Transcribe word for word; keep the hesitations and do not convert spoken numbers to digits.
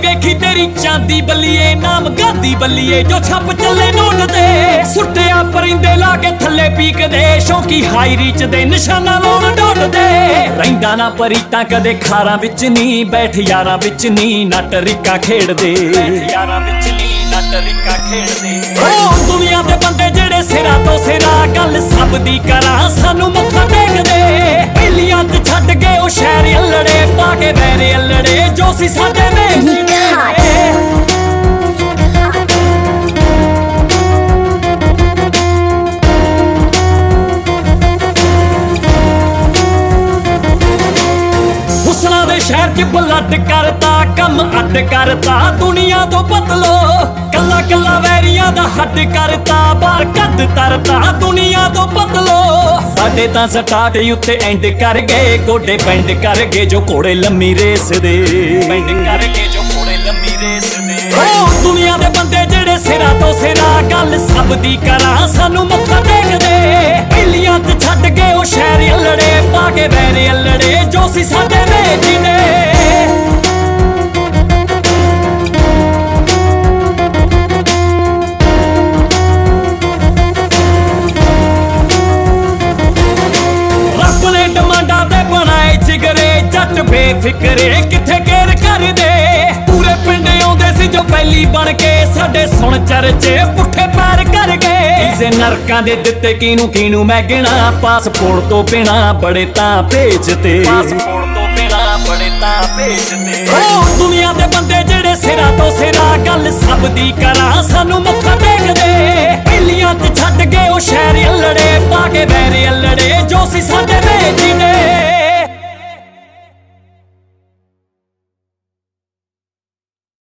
ਵੇਖੀ ਤੇਰੀ ਚਾਂਦੀ ਬੱਲੀਏ, ਨਾਮ ਗਾਂਦੀ ਬੱਲੀਏ ਜੋ ਛੱਪ ਚੱਲੇ ਨੋਟ ਤੇ। ਸੁੱਟਿਆ ਪਰਿੰਦੇ ਲਾ ਕੇ ਥੱਲੇ ਪੀਕਦੇ, ਸ਼ੌਂਕੀ ਹਾਈ ਰੀਚ ਦੇ ਨਿਸ਼ਾਨਾ ਲਾਉਣ ਡੋਟਦੇ। ਰਹਿੰਦਾ ਨਾ ਪਰੀਤਾਂ ਕਦੇ ਖਾਰਾਂ ਵਿੱਚ ਨੀ, ਬੈਠ ਯਾਰਾਂ ਵਿੱਚ ਨੀ ਨੱਟ ਰਿੱਕਾ ਖੇਡਦੇ। ਯਾਰਾਂ ਵਿੱਚ ਨੀ ਨੱਟ ਰਿੱਕਾ ਖੇਡਦੇ। ਓ ਦੁਨੀਆ ਦੇ ਬੰਦੇ ਜਿਹੜੇ ਸਿਰਾਂ ਤੋਂ ਸਿਰਾਂ, ਗੱਲ ਸਭ ਦੀ ਕਰਾਂ ਸਾਨੂੰ ਮੱਥਾ ਟੇਕਦੇ। ਪਹਿਲੀਆਂ ਤੇ ਛੱਡ ਕੇ ਉਹ ਸ਼ਹਿਰ ਅਲੜੇ, ਪਾ ਕੇ ਵੈਰੇ ਅਲੜੇ ਜੋ ਸੀ ਸਾਡੇ ਵੇਖਦੇ। ਹੁਸਨਾ ਦੇ ਸ਼ਹਿਰ ਚ ਬਲੱਡ ਕਰਤਾ, ਕੰਮ ਅੱਡ ਕਰਤਾ ਦੁਨੀਆ ਤੋਂ ਬਦਲੋ। ਕੱਲਾ ਕੱਲਾ ਵੈਰੀਆਂ ਦਾ ਹੱਡ ਕਰਤਾ, ਬਾਹਰ ਕੱਢ ਤਰਤਾ ਦੁਨੀਆ ਤੋਂ ਬਦਲੋ। ਸਾਡੇ ਤਾਂ ਸਟਾਰਟ ਉੱਤੇ ਐਂਡ ਕਰ ਗਏ, ਗੋਡੇ ਪੈਂਡ ਕਰ ਗਏ ਜੋ ਘੋੜੇ ਲੰਮੀ ਰੇਸ ਦੇ। ਪੈਂਡ ਕਰ ਗਏ ਜੋ ਘੋੜੇ ਲੰਮੀ ਰੇਸ ਦੇ। ਓ ਦੁਨੀਆ ਦੇ ਬੰਦੇ ਜਿਹੜੇ ਸਿਰਾਂ ਤੋਂ ਸਿਰਾਂ, ਗੱਲ ਸਭ ਦੀ ਕਰਾਂ ਸਾਨੂੰ ਮੱਥਾ ਟੇਕਦੇ। ਪਹਿਲੀਆਂ ਤੇ ਛੱਡ ਕੇ ਉਹ ਸ਼ਹਿਰ ਅਲੜੇ, ਪਾ ਕੇ ਵੈਰੇ ਅਲੜੇ ਜੋ ਸੀ ਸਾਡੇ ਵੇਚੀ ਨੇ। ਜੱਟ ਬੇਫਿਕਰੇ ਕਿੱਥੇ ਕੇਰ ਕਰਦੇ, ਪੂਰੇ ਪਿੰਡ ਆਉਂਦੇ ਸੀ ਜੋ ਪਹਿਲੀ ਬਣ ਕੇ। ਸਾਡੇ ਸੁਣ ਚਰਚੇ ਪੁੱਠੇ ਪੈਰ ਕਰ ਗਏ। ਇਸੇ ਨਰਕਾਂ ਦੇ ਦਿੱਤੇ ਕਿਨੂੰ ਕਿਨੂੰ ਮੈਂ ਗਿਣਾ, ਪਾਸਪੋਰਟ ਤੋਂ ਬਿਨਾ ਬੜੇ ਤਾਂ ਭੇਜਦੇ। ਪਾਸਪੋਰਟ ਤੋਂ ਬਿਨਾ ਬੜੇ ਤਾਂ ਭੇਜਦੇ। ਓ ਦੁਨੀਆ ਦੇ ਬੰਦੇ ਜਿਹੜੇ ਸਿਰਾਂ ਤੋਂ ਸਿਰਾਂ, ਗੱਲ ਸਭ ਦੀ ਕਰਾਂ ਸਾਨੂੰ ਮੱਥਾ ਟੇਕਦੇ। ਪਹਿਲੀਆਂ ਤੇ ਛੱਡ ਕੇ ਉਹ ਸ਼ਹਿਰ ਅਲੜੇ, ਪਾ ਕੇ ਵੈਰੇ ਅਲੜੇ ਜੋ ਸੀ ਸਾਡੇ